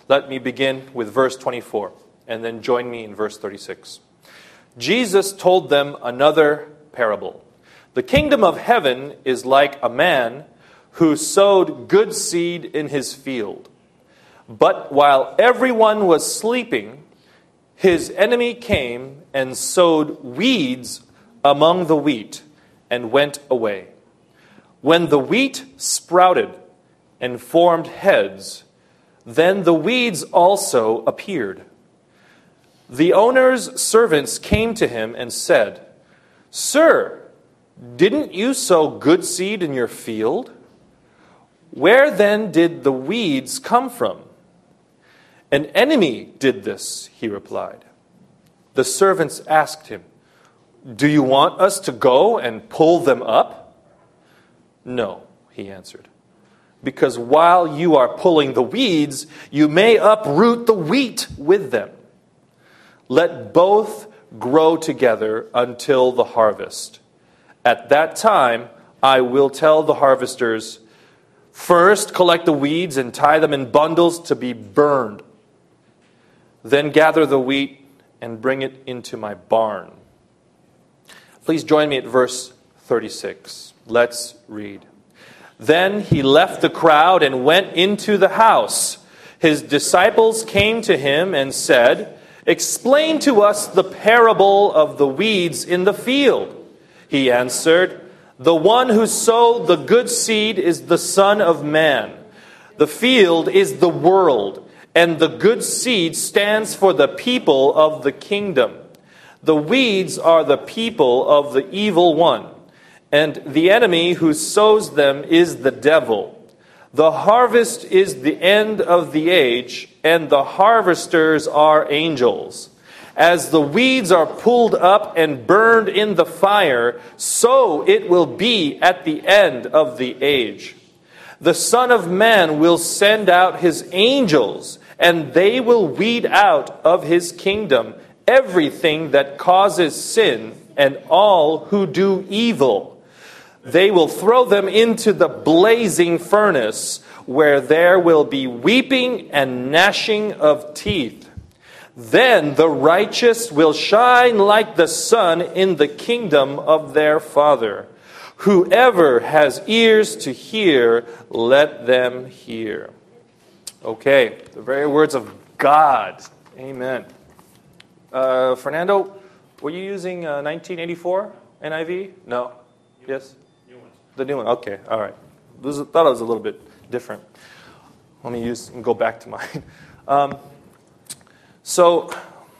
Let me begin with verse 24, and then join me in verse 36. Jesus told them another parable. The kingdom of heaven is like a man who sowed good seed in his field. But while everyone was sleeping, his enemy came and sowed weeds among the wheat and went away. When the wheat sprouted and formed heads, then the weeds also appeared. The owner's servants came to him and said, "Sir, didn't you sow good seed in your field? Where then did the weeds come from?" "An enemy did this," he replied. The servants asked him, "Do you want us to go and pull them up?" "No," he answered, "because while you are pulling the weeds, you may uproot the wheat with them. Let both grow together until the harvest. At that time, I will tell the harvesters, 'First collect the weeds and tie them in bundles to be burned. Then gather the wheat and bring it into my barn.'" Please join me at verse 36. Let's read. Then he left the crowd and went into the house. His disciples came to him and said, "Explain to us the parable of the weeds in the field." He answered, "The one who sowed the good seed is the Son of Man. The field is the world, and the good seed stands for the people of the kingdom. The weeds are the people of the evil one, and the enemy who sows them is the devil. The harvest is the end of the age, and the harvesters are angels. As the weeds are pulled up and burned in the fire, so it will be at the end of the age. The Son of Man will send out his angels, and they will weed out of his kingdom everything that causes sin and all who do evil. They will throw them into the blazing furnace, where there will be weeping and gnashing of teeth. Then the righteous will shine like the sun in the kingdom of their Father. Whoever has ears to hear, let them hear." Okay, the very words of God. Amen. Fernando, were you using 1984 NIV? No? Yes? The new one. Okay, all right. Thought it was a little bit different. Let me go back to mine. So,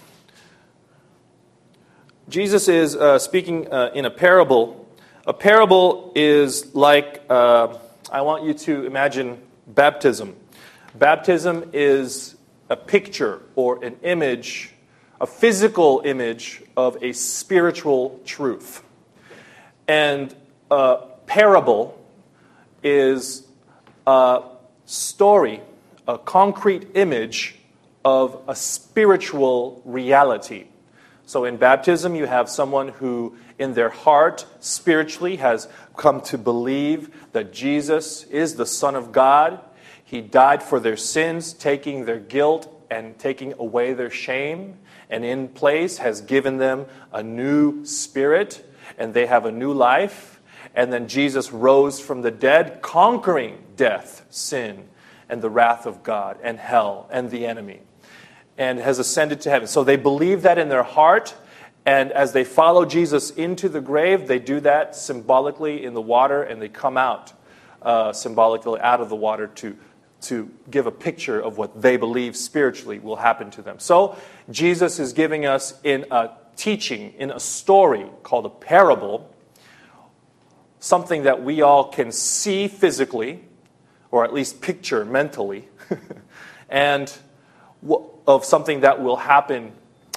Jesus is speaking in a parable. A parable is like, I want you to imagine baptism. Baptism is a picture or an image, a physical image of a spiritual truth. And parable is a story, a concrete image of a spiritual reality. So in baptism, you have someone who, in their heart, spiritually, has come to believe that Jesus is the Son of God. He died for their sins, taking their guilt and taking away their shame, and in place has given them a new spirit, and they have a new life. And then Jesus rose from the dead, conquering death, sin, and the wrath of God, and hell, and the enemy, and has ascended to heaven. So they believe that in their heart, and as they follow Jesus into the grave, they do that symbolically in the water, and they come out symbolically out of the water to give a picture of what they believe spiritually will happen to them. So Jesus is giving us in a teaching, in a story called a parable, something that we all can see physically, or at least picture mentally, and of something that will happen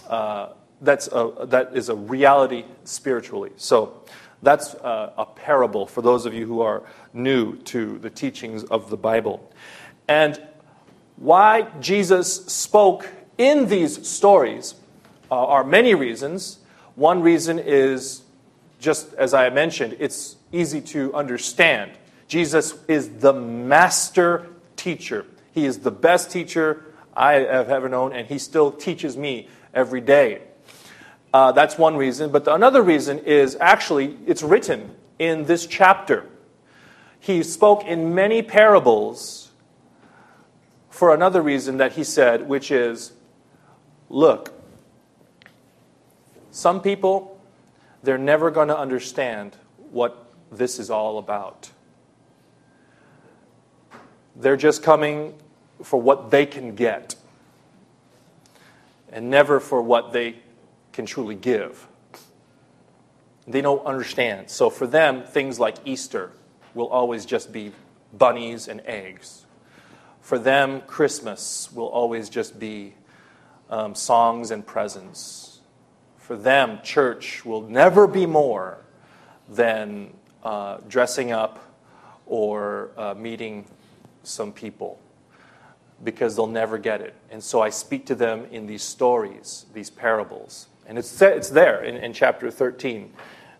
that is a reality spiritually. So that's a parable for those of you who are new to the teachings of the Bible. And why Jesus spoke in these stories are many reasons. One reason is, just as I mentioned, it's easy to understand. Jesus is the master teacher. He is the best teacher I have ever known, and he still teaches me every day. That's one reason. But another reason is actually it's written in this chapter. He spoke in many parables for another reason that he said, which is, look, some people, they're never going to understand what this is all about. They're just coming for what they can get and never for what they can truly give. They don't understand. So for them, things like Easter will always just be bunnies and eggs. For them, Christmas will always just be songs and presents. For them, church will never be more than dressing up or meeting some people, because they'll never get it. And so I speak to them in these stories, these parables. And it's there in chapter 13.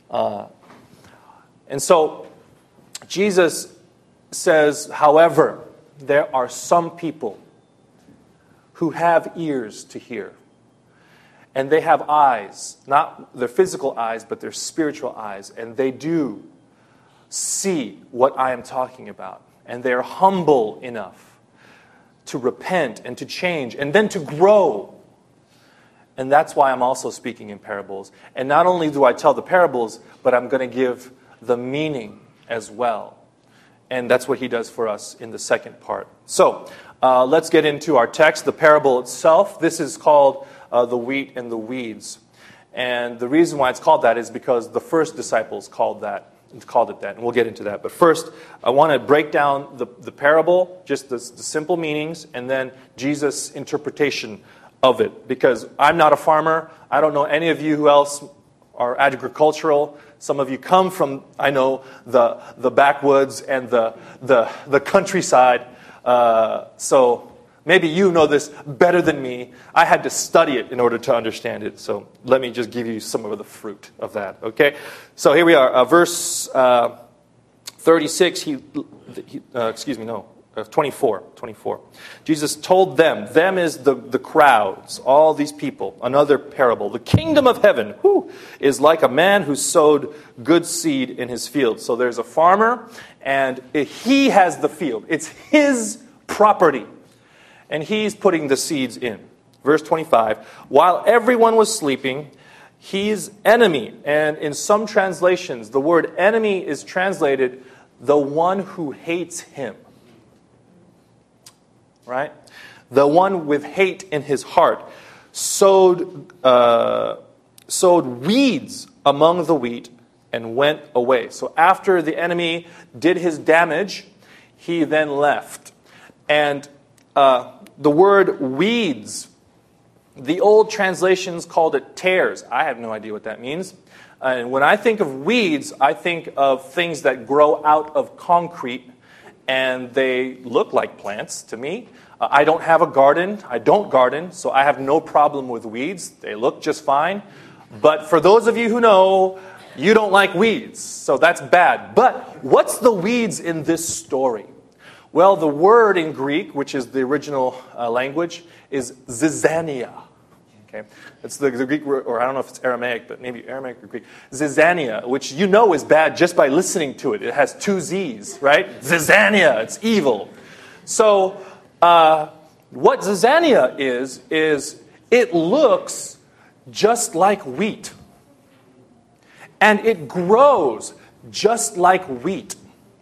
And so Jesus says, however, there are some people who have ears to hear. And they have eyes, not their physical eyes, but their spiritual eyes. And they do see what I am talking about. And they're humble enough to repent and to change and then to grow. And that's why I'm also speaking in parables. And not only do I tell the parables, but I'm going to give the meaning as well. And that's what he does for us in the second part. So let's get into our text, the parable itself. This is called the wheat and the weeds. And the reason why it's called that is because the first disciples called it that, and we'll get into that. But first, I want to break down the parable, just the simple meanings, and then Jesus' interpretation of it. Because I'm not a farmer. I don't know any of you who else are agricultural. Some of you come from, I know, the backwoods and the countryside. So maybe you know this better than me. I had to study it in order to understand it. So let me just give you some of the fruit of that. Okay? So here we are. Verse 36, 24. Jesus told them is the crowds, all these people, another parable. The kingdom of heaven is like a man who sowed good seed in his field. So there's a farmer, and he has the field. It's his property. And he's putting the seeds in. Verse 25, while everyone was sleeping, his enemy, and in some translations, the word enemy is translated the one who hates him. Right? The one with hate in his heart sowed weeds among the wheat and went away. So after the enemy did his damage, he then left. And the word weeds, the old translations called it tares. I have no idea what that means. And when I think of weeds, I think of things that grow out of concrete, and they look like plants to me. I don't have a garden. I don't garden, so I have no problem with weeds. They look just fine. But for those of you who know, you don't like weeds, so that's bad. But what's the weeds in this story? Well, the word in Greek, which is the original language, is zizania. Okay, it's the Greek word, or I don't know if it's Aramaic, but maybe Aramaic or Greek. Zizania, which you know is bad just by listening to it. It has two Z's, right? Zizania, it's evil. So what zizania is it looks just like wheat. And it grows just like wheat.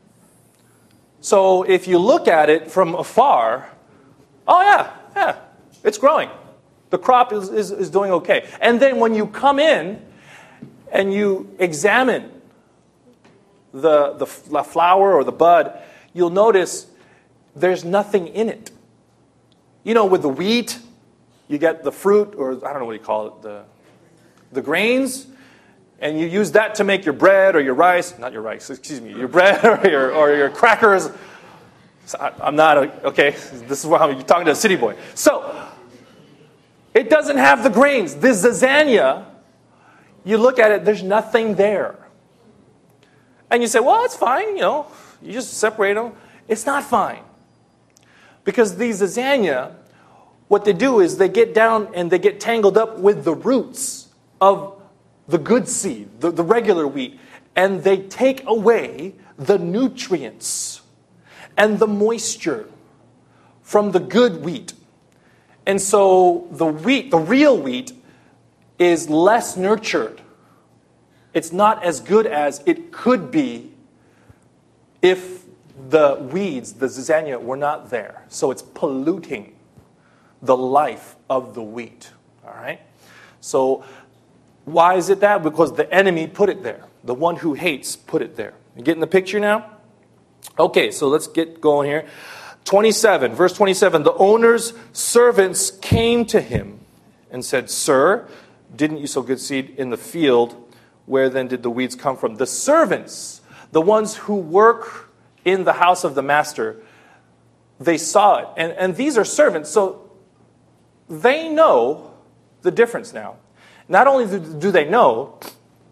So if you look at it from afar, oh yeah, it's growing. The crop is doing okay. And then when you come in and you examine the flower or the bud, you'll notice there's nothing in it. You know, with the wheat, you get the fruit, or I don't know what you call it, the grains, and you use that to make your bread or your rice, not your rice, excuse me, your bread or your crackers. So I'm not, okay, this is where I'm talking to a city boy. So, it doesn't have the grains. This zizania, you look at it, there's nothing there. And you say, well, it's fine, you just separate them. It's not fine. Because these zizania what they do is they get down and they get tangled up with the roots of the good seed, the regular wheat, and they take away the nutrients and the moisture from the good wheat. And so the wheat, the real wheat, is less nurtured. It's not as good as it could be if the weeds, the zizania, were not there. So it's polluting the life of the wheat. All right? So why is it that? Because the enemy put it there. The one who hates put it there. You getting the picture now? Okay, so let's get going here. 27, verse 27. The owner's servants came to him and said, "Sir, didn't you sow good seed in the field? Where then did the weeds come from?" The servants, the ones who work in the house of the master, they saw it. And these are servants, so they know the difference now. Not only do they know,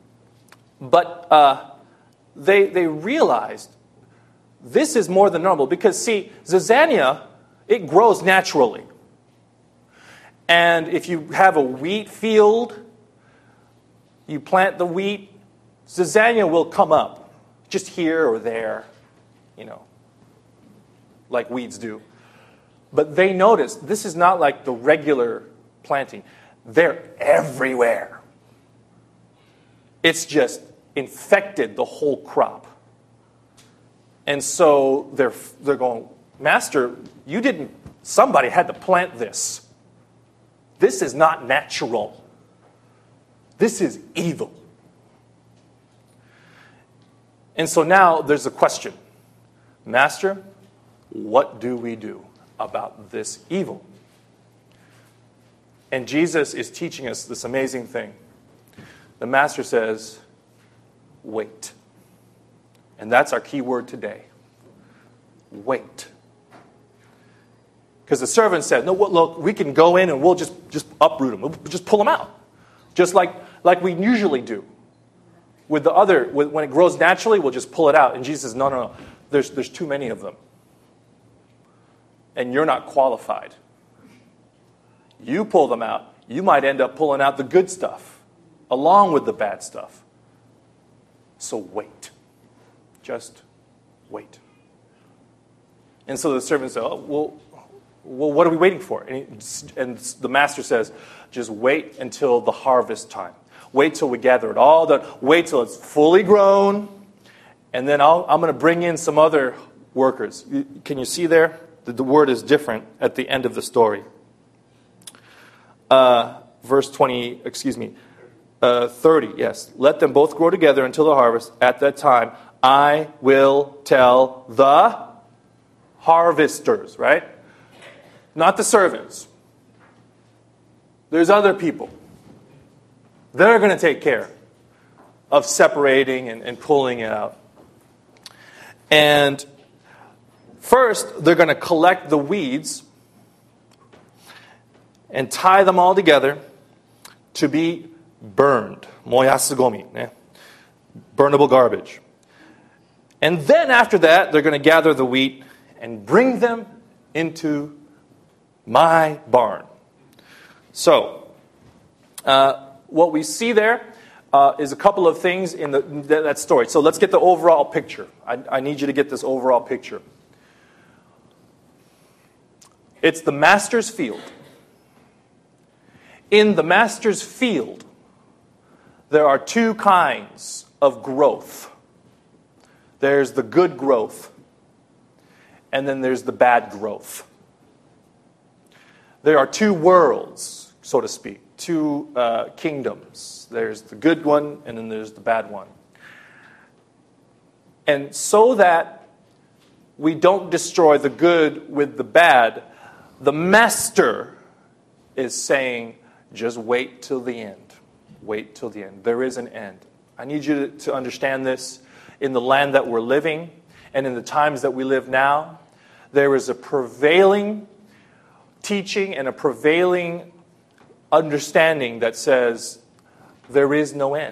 but they realized this is more than normal. Because, see, zizania, it grows naturally. And if you have a wheat field, you plant the wheat, zizania will come up, just here or there, like weeds do. But they noticed this is not like the regular planting. They're everywhere. It's just infected the whole crop. And so they're going, "Master, somebody had to plant this. This is not natural. This is evil." And so now there's a question. "Master, what do we do about this evil?" And Jesus is teaching us this amazing thing. The master says, "Wait." And that's our key word today. Wait. Because the servant said, "No, look, we can go in and we'll just uproot them. We'll just pull them out. Just like we usually do. With the other, when it grows naturally, we'll just pull it out." And Jesus says, no. There's too many of them. And you're not qualified. You pull them out, you might end up pulling out the good stuff along with the bad stuff. So wait. Just wait. And so the servant said, "Oh, well, what are we waiting for?" And the master says, "Just wait until the harvest time. Wait till we gather it all done. Wait till it's fully grown. And then I'm going to bring in some other workers." Can you see there? The word is different at the end of the story. Verse 30, yes. "Let them both grow together until the harvest. At that time, I will tell the harvesters," right? Not the servants. There's other people. They're going to take care of separating and pulling it out. And first, they're going to collect the weeds and tie them all together to be burned. Moyasugomi, burnable garbage. And then after that, they're going to gather the wheat and bring them into my barn. So, what we see there is a couple of things in that story. So let's get the overall picture. I need you to get this overall picture. It's the master's field. In the master's field, there are two kinds of growth. There's the good growth, and then there's the bad growth. There are two worlds, so to speak, two kingdoms. There's the good one, and then there's the bad one. And so that we don't destroy the good with the bad, the master is saying, just wait till the end. Wait till the end. There is an end. I need you to understand this. In the land that we're living, and in the times that we live now, there is a prevailing teaching and a prevailing understanding that says there is no end.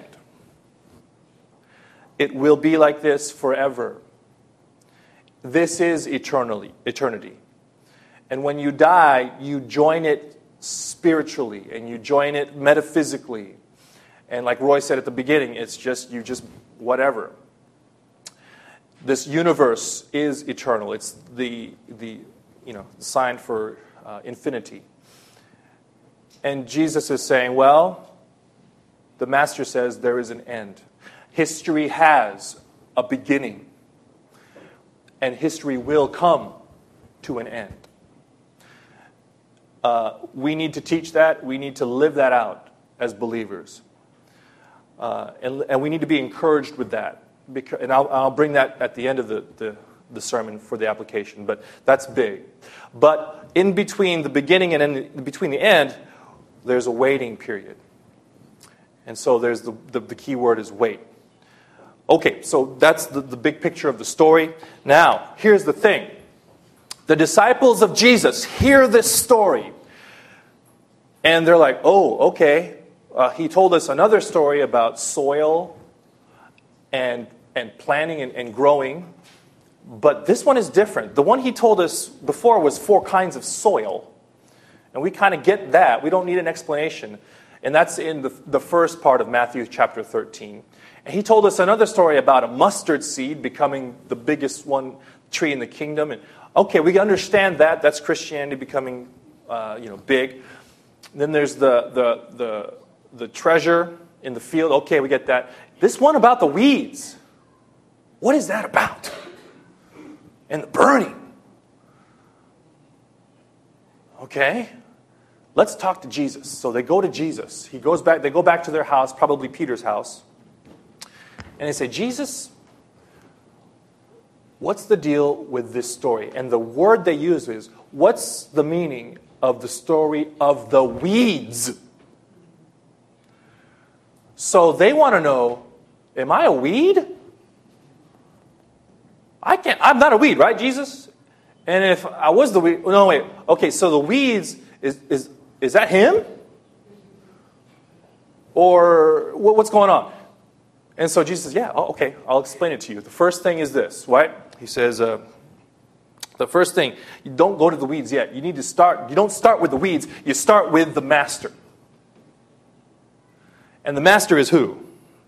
It will be like this forever. This is eternity. And when you die, you join it spiritually and you join it metaphysically. And like Roy said at the beginning, it's just, you just, whatever. This universe is eternal. It's the sign for infinity. And Jesus is saying, well, the Master says there is an end. History has a beginning. And history will come to an end. We need to teach that. We need to live that out as believers. And we need to be encouraged with that. And I'll bring that at the end of the sermon for the application. But that's big. But in between the beginning and in between the end, there's a waiting period. And so there's the key word is wait. Okay, so that's the big picture of the story. Now, here's the thing. The disciples of Jesus hear this story. And they're like, oh, okay. He told us another story about soil and planting and growing. But this one is different. The one he told us before was 4 kinds of soil. And we kind of get that. We don't need an explanation. And that's in the first part of Matthew chapter 13. And he told us another story about a mustard seed becoming the biggest tree in the kingdom. And okay, we understand that. That's Christianity becoming big. Then there's the treasure in the field. Okay, we get that. This one about the weeds. What is that about? And the burning. Okay. Let's talk to Jesus. So they go to Jesus. They go back to their house, probably Peter's house. And they say, Jesus, what's the deal with this story? And the word they use is, what's the meaning of the story of the weeds? So they want to know, am I a weed? I'm not a weed, right, Jesus? And if I was the weed, no, wait. Okay, so the weeds, is that him? Or what's going on? And so Jesus says, yeah, okay, I'll explain it to you. The first thing is this, right? He says, the first thing, you don't go to the weeds yet. You don't start with the weeds, you start with the master. And the master is who?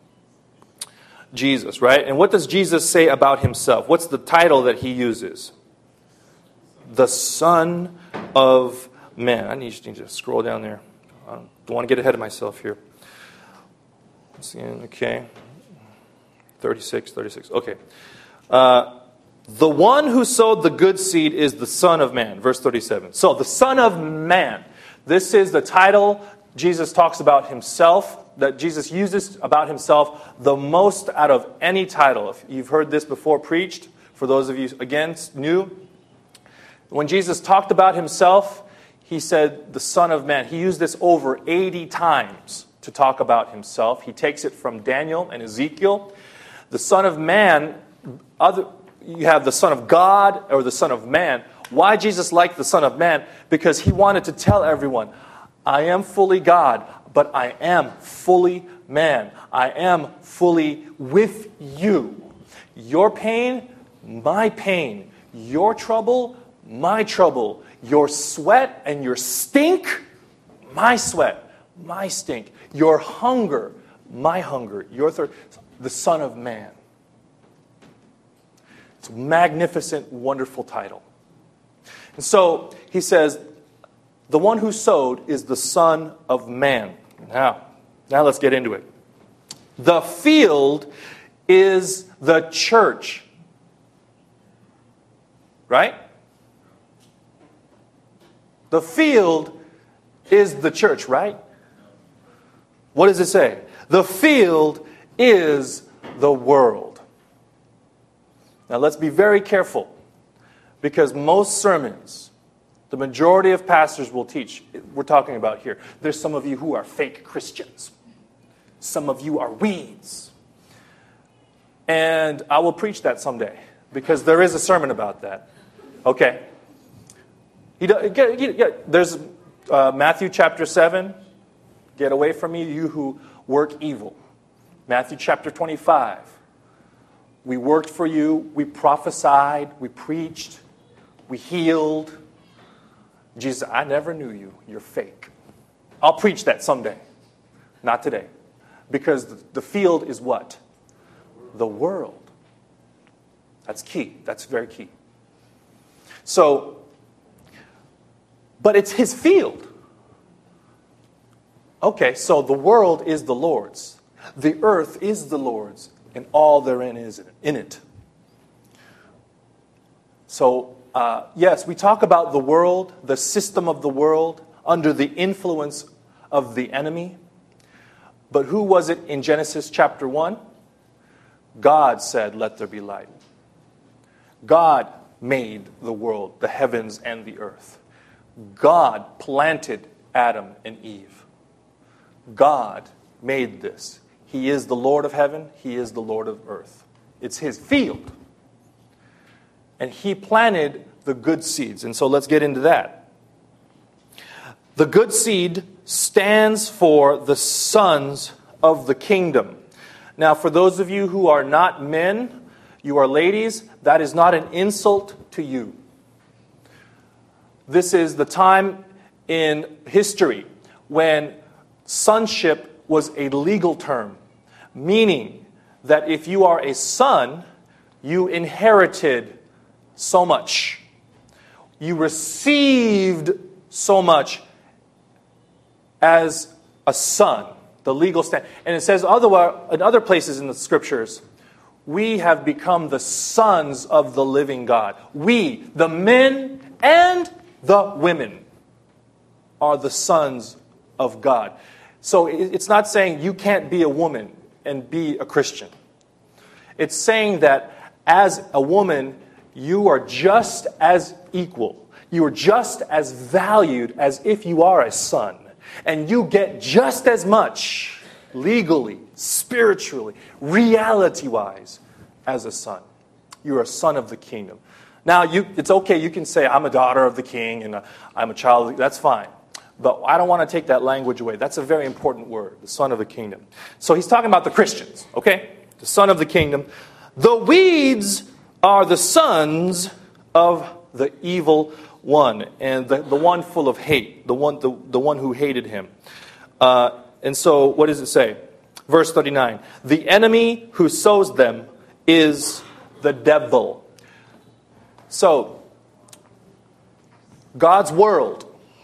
Jesus, right? And what does Jesus say about himself? What's the title that he uses? The Son of Man. I need to scroll down there. I don't want to get ahead of myself here. Okay. 36. Okay. The one who sowed the good seed is the Son of Man. Verse 37. So, the Son of Man. This is the title Jesus talks about himself, that Jesus uses about himself the most out of any title. If you've heard this before preached, for those of you, again, new, when Jesus talked about himself, he said the Son of Man. He used this over 80 times to talk about himself. He takes it from Daniel and Ezekiel. The Son of Man, you have the Son of God or the Son of Man. Why Jesus liked the Son of Man? Because he wanted to tell everyone, I am fully God, but I am fully man. I am fully with you. Your pain, my pain. Your trouble, my trouble. Your sweat and your stink, my sweat, my stink. Your hunger, my hunger. Your thirst, the Son of Man. It's a magnificent, wonderful title. And so he says, the one who sowed is the Son of Man. Now let's get into it. The field is the church. Right? The field is the church, right? What does it say? The field is the world. Now let's be very careful, because most sermons, the majority of pastors will teach, we're talking about here, there's some of you who are fake Christians. Some of you are weeds. And I will preach that someday, because there is a sermon about that. Okay. There's Matthew chapter 7. Get away from me, you who work evil. Matthew chapter 25. We worked for you. We prophesied. We preached. We healed. Jesus said, I never knew you. You're fake. I'll preach that someday. Not today. Because the field is what? The world. That's key. That's very key. So, but it's his field. Okay, so the world is the Lord's. The earth is the Lord's, and all therein is in it. So, yes, we talk about the world, the system of the world, under the influence of the enemy. But who was it in Genesis chapter 1? God said, let there be light. God made the world, the heavens and the earth. God planted Adam and Eve. God made this. He is the Lord of heaven. He is the Lord of earth. It's his field. And he planted the good seeds. And so let's get into that. The good seed stands for the sons of the kingdom. Now, for those of you who are not men, you are ladies, that is not an insult to you. This is the time in history when sonship was a legal term, meaning that if you are a son, you inherited so much. You received so much as a son, the legal standard. And it says in other places in the scriptures, we have become the sons of the living God. We, the men and the women, are the sons of God. So it's not saying you can't be a woman and be a Christian. It's saying that as a woman, you are just as equal. You are just as valued as if you are a son. And you get just as much legally, spiritually, reality-wise as a son. You're a son of the kingdom. Now, it's okay. You can say, I'm a daughter of the king and I'm a child. That's fine. But I don't want to take that language away. That's a very important word, the son of the kingdom. So he's talking about the Christians, okay? The son of the kingdom. The weeds are the sons of the evil one, and the one full of hate, the one who hated him. And so what does it say? Verse 39. The enemy who sows them is the devil. So, God's world,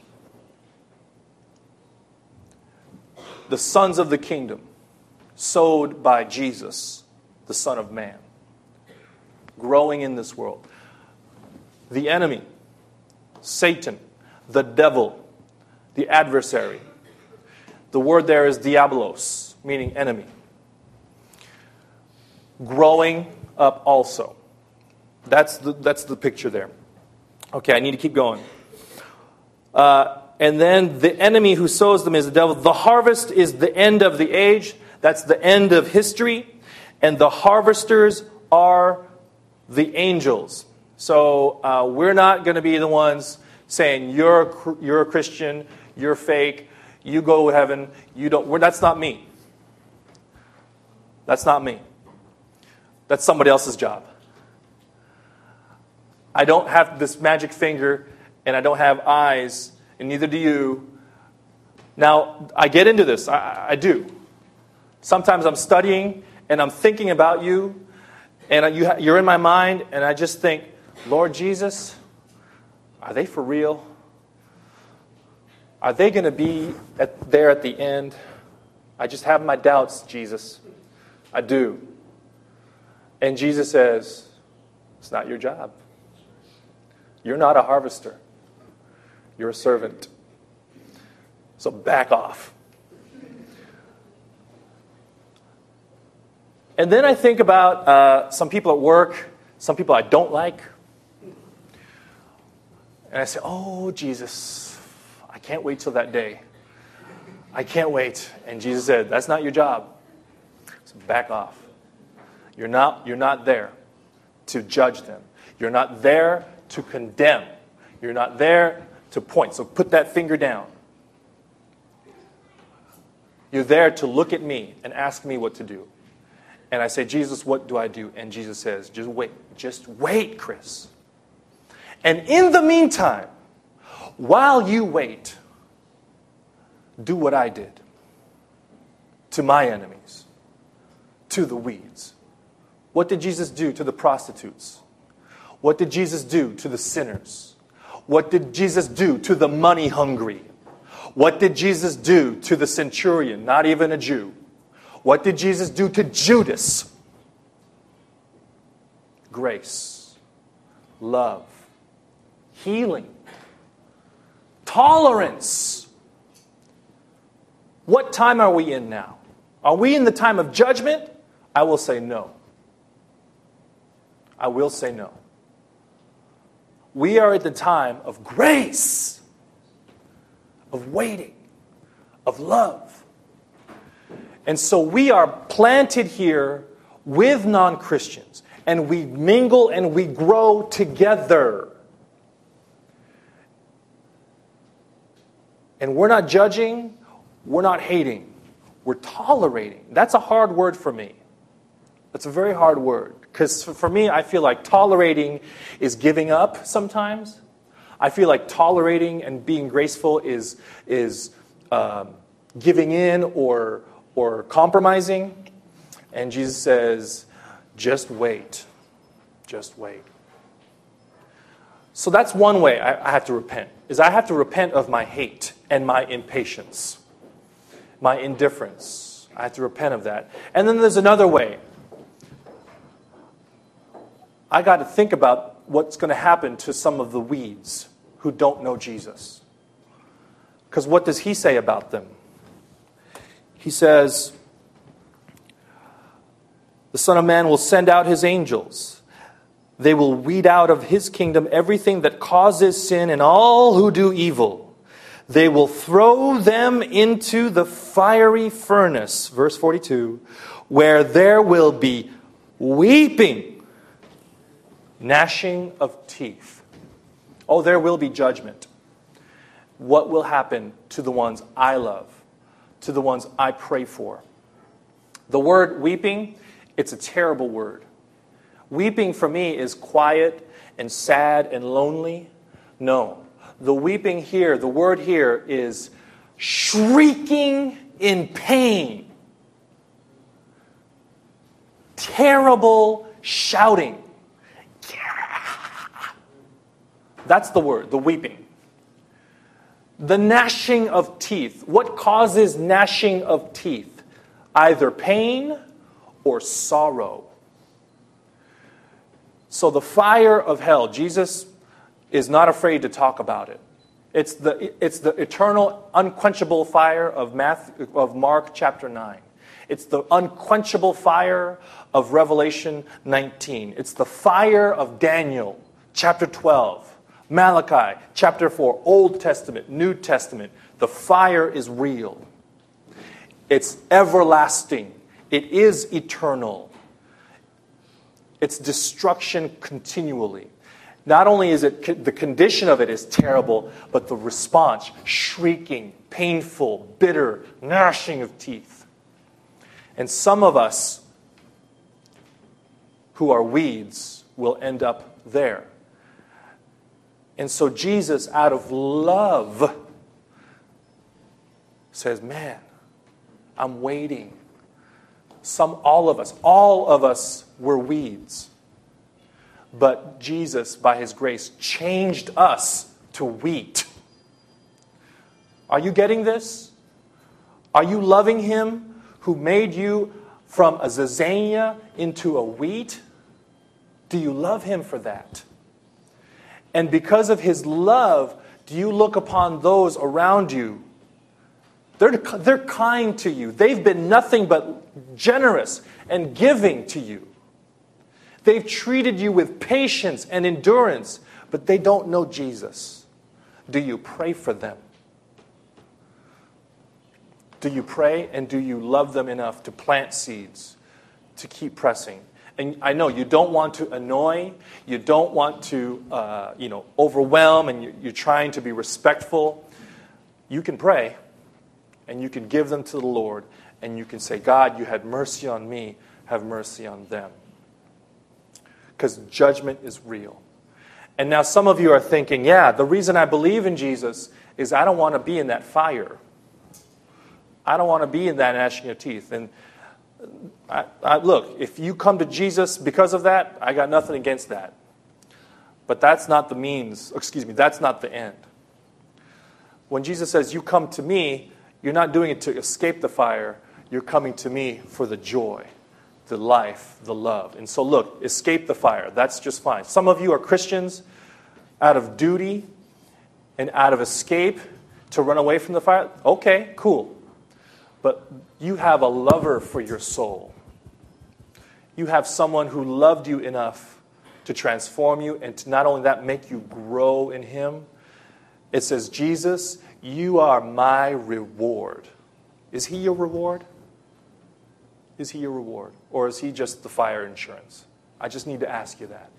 the sons of the kingdom, sowed by Jesus, the Son of Man, growing in this world. The enemy, Satan, the devil, the adversary. The word there is diabolos, meaning enemy. Growing up also. That's the picture there. Okay, I need to keep going. And then the enemy who sows them is the devil. The harvest is the end of the age. That's the end of history. And the harvesters are the angels. So we're not going to be the ones saying, you're a Christian, you're fake, you go to heaven, you don't. That's not me. That's not me. That's somebody else's job. I don't have this magic finger, and I don't have eyes, and neither do you. Now, I get into this. I do. Sometimes I'm studying, and I'm thinking about you, and you're in my mind, and I just think, Lord Jesus, are they for real? Are they going to be there at the end? I just have my doubts, Jesus. I do. And Jesus says, it's not your job. You're not a harvester. You're a servant. So back off. And then I think about some people at work, some people I don't like. And I say, oh, Jesus, I can't wait till that day. I can't wait. And Jesus said, that's not your job. So back off. You're not there to judge them. You're not there to condemn. You're not there to point. So put that finger down. You're there to look at me and ask me what to do. And I say, Jesus, what do I do? And Jesus says, just wait. Just wait, Chris. And in the meantime, While you wait, do what I did to my enemies, to the weeds. What did Jesus do to the prostitutes? What did Jesus do to the sinners? What did Jesus do to the money hungry? What did Jesus do to the centurion, not even a Jew? What did Jesus do to Judas? Grace, love, healing, tolerance. What time are we in now? Are we in the time of judgment? I will say no. I will say no. We are at the time of grace, of waiting, of love. And so we are planted here with non-Christians, and we mingle and we grow together. And we're not judging, we're not hating, we're tolerating. That's a hard word for me. That's a very hard word. Because for me, I feel like tolerating is giving up sometimes. I feel like tolerating and being graceful is giving in or compromising. And Jesus says, just wait. Just wait. So that's one way I have to repent, is I have to repent of my hate and my impatience, my indifference. I have to repent of that. And then there's another way. I got to think about what's going to happen to some of the weeds who don't know Jesus. Because what does he say about them? He says, the Son of Man will send out his angels. They will weed out of his kingdom everything that causes sin and all who do evil. They will throw them into the fiery furnace, verse 42, where there will be weeping, gnashing of teeth. Oh, there will be judgment. What will happen to the ones I love, to the ones I pray for? The word weeping, it's a terrible word. Weeping for me is quiet and sad and lonely. No. The weeping here, the word here is shrieking in pain. Terrible shouting. That's the word, the weeping. The gnashing of teeth. What causes gnashing of teeth? Either pain or sorrow. So the fire of hell, Jesus is not afraid to talk about it. It's the eternal, unquenchable fire of Mark chapter 9. It's the unquenchable fire of Revelation 19. It's the fire of Daniel chapter 12. Malachi chapter 4, Old Testament, New Testament. The fire is real. It's everlasting. It is eternal. It's destruction continually. Not only is it the condition of it is terrible, but the response, shrieking, painful, bitter, gnashing of teeth. And some of us who are weeds will end up there. And so Jesus, out of love, says, man, I'm waiting. All of us were weeds. But Jesus, by his grace, changed us to wheat. Are you getting this? Are you loving him who made you from a zizania into a wheat? Do you love him for that? And because of his love, do you look upon those around you? They're kind to you. They've been nothing but generous and giving to you. They've treated you with patience and endurance, but they don't know Jesus. Do you pray for them? Do you pray and do you love them enough to plant seeds, to keep pressing? And I know you don't want to annoy, you don't want to overwhelm, and you're trying to be respectful. You can pray, and you can give them to the Lord, and you can say, God, you had mercy on me, have mercy on them. Because judgment is real. And now some of you are thinking, yeah, the reason I believe in Jesus is I don't want to be in that fire. I don't want to be in that gnashing of teeth. And look, if you come to Jesus because of that, I got nothing against that. But that's not the means, that's not the end. When Jesus says, you come to me, you're not doing it to escape the fire. You're coming to me for the joy, the life, the love. And so look, escape the fire. That's just fine. Some of you are Christians out of duty and out of escape to run away from the fire. Okay, cool. But you have a lover for your soul. You have someone who loved you enough to transform you and to not only that, make you grow in Him. It says, Jesus, you are my reward. Is He your reward? Is He your reward? Or is He just the fire insurance? I just need to ask you that.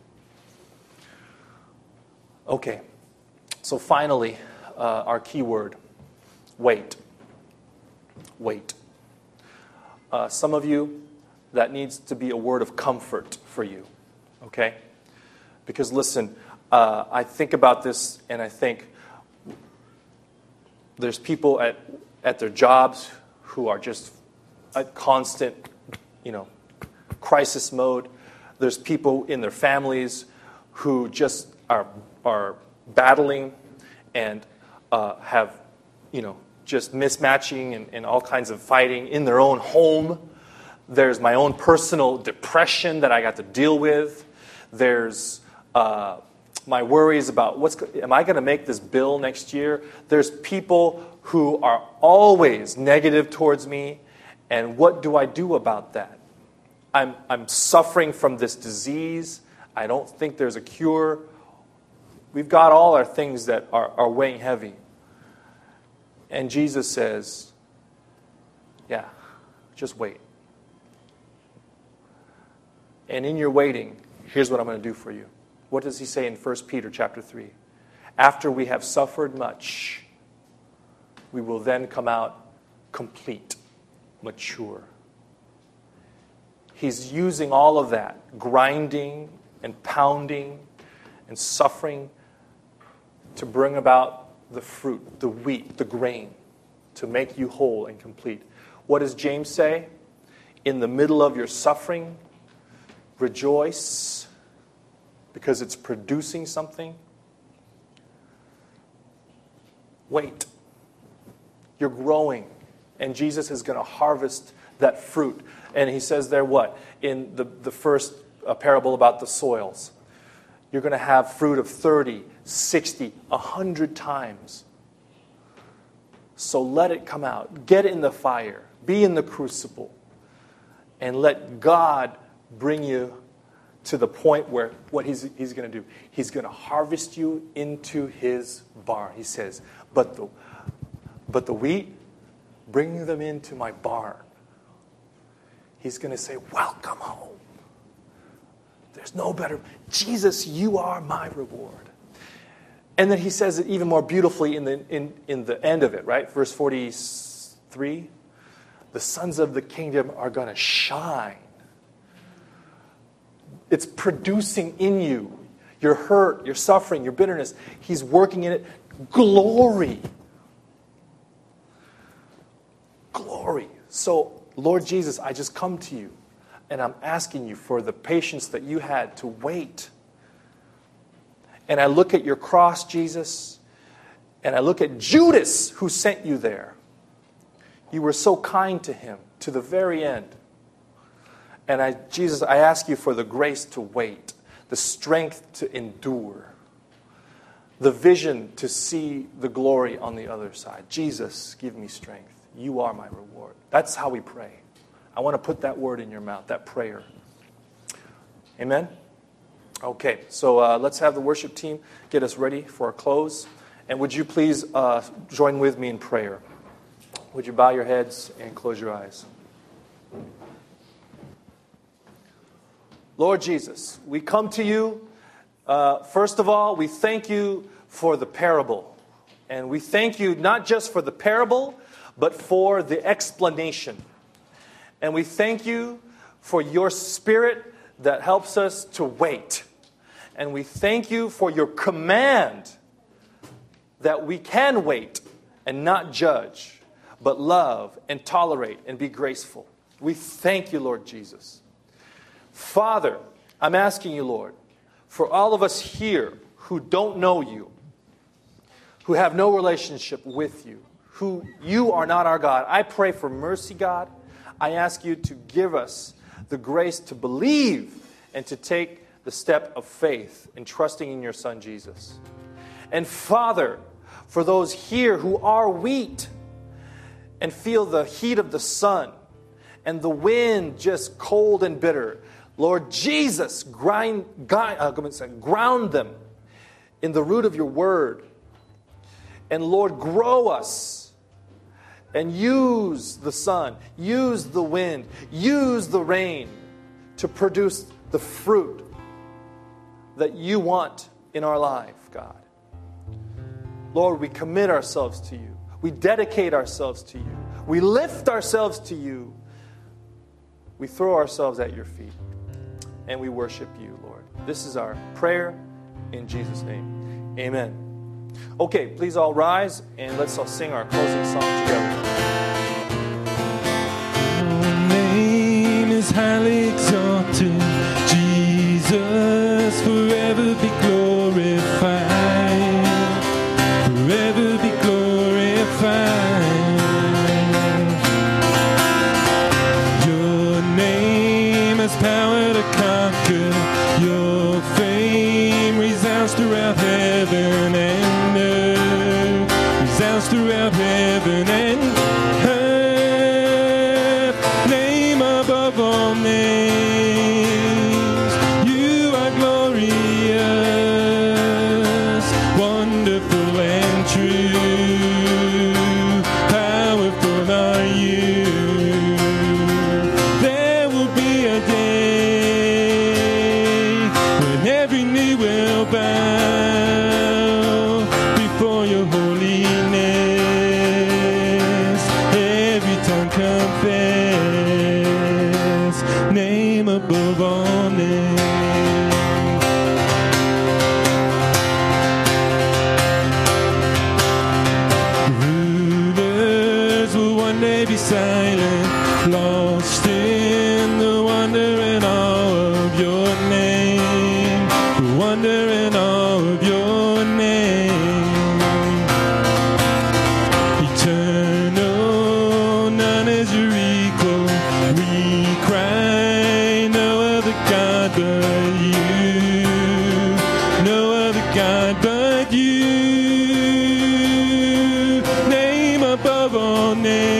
Okay. So finally, our key word, wait. Wait. Some of you, that needs to be a word of comfort for you. Okay? Because listen, I think about this and I think there's people at their jobs who are just at constant, crisis mode. There's people in their families who just are battling and have, just mismatching and all kinds of fighting in their own home. There's my own personal depression that I got to deal with. There's my worries about am I going to make this bill next year? There's people who are always negative towards me, and what do I do about that? I'm suffering from this disease. I don't think there's a cure. We've got all our things that are weighing heavy. And Jesus says, yeah, just wait. And in your waiting, here's what I'm going to do for you. What does He say in 1 Peter chapter 3? After we have suffered much, we will then come out complete, mature. He's using all of that, grinding and pounding and suffering, to bring about the fruit, the wheat, the grain, to make you whole and complete. What does James say? In the middle of your suffering, rejoice, because it's producing something. Wait. You're growing, and Jesus is going to harvest that fruit. And He says there what? In the first parable about the soils. You're going to have fruit of 30, 60, 100 times. So let it come out. Get in the fire. Be in the crucible. And let God bring you to the point where what He's going to do. He's going to harvest you into His barn. He says, but the wheat, bring them into my barn. He's going to say, welcome home. There's no better. Jesus, you are my reward. And then He says it even more beautifully in the end of it, right? Verse 43. The sons of the kingdom are going to shine. It's producing in you your hurt, your suffering, your bitterness. He's working in it. Glory. Glory. So, Lord Jesus, I just come to you. And I'm asking you for the patience that you had to wait. And I look at your cross, Jesus, and I look at Judas who sent you there. You were so kind to him to the very end. And Jesus, I ask you for the grace to wait, the strength to endure, the vision to see the glory on the other side. Jesus, give me strength. You are my reward. That's how we pray. I want to put that word in your mouth, that prayer. Amen? Okay, so let's have the worship team get us ready for our close. And would you please join with me in prayer? Would you bow your heads and close your eyes? Lord Jesus, we come to you. First of all, we thank you for the parable. And we thank you not just for the parable, but for the explanation. And we thank you for your Spirit that helps us to wait. And we thank you for your command that we can wait and not judge, but love and tolerate and be graceful. We thank you, Lord Jesus. Father, I'm asking you, Lord, for all of us here who don't know you, who have no relationship with you, who you are not our God, I pray for mercy, God. I ask you to give us the grace to believe and to take the step of faith in trusting in your Son, Jesus. And Father, for those here who are weak and feel the heat of the sun and the wind just cold and bitter, Lord Jesus, ground them in the root of your word. And Lord, grow us and use the sun, use the wind, use the rain to produce the fruit that you want in our life, God. Lord, we commit ourselves to you. We dedicate ourselves to you. We lift ourselves to you. We throw ourselves at your feet. And we worship you, Lord. This is our prayer in Jesus' name. Amen. Okay, please all rise and let's all sing our closing song together. Your name is highly exalted, Jesus, forever be glorified. Forever be glorified. Your name has power to conquer. Your fame resounds throughout heaven and earth. Resounds throughout heaven and earth. Name above all names. You are glorious, wonderful and true. Powerful are you. There will be a day when every knee will bow before your holiness. Every tongue confess, name above all names. Rulers will one day be silent, lost in the wonder and awe of your name. The wonder and awe of your name. Eternal, none is your equal. We cry, no other God but you. No other God but you. Name above all names.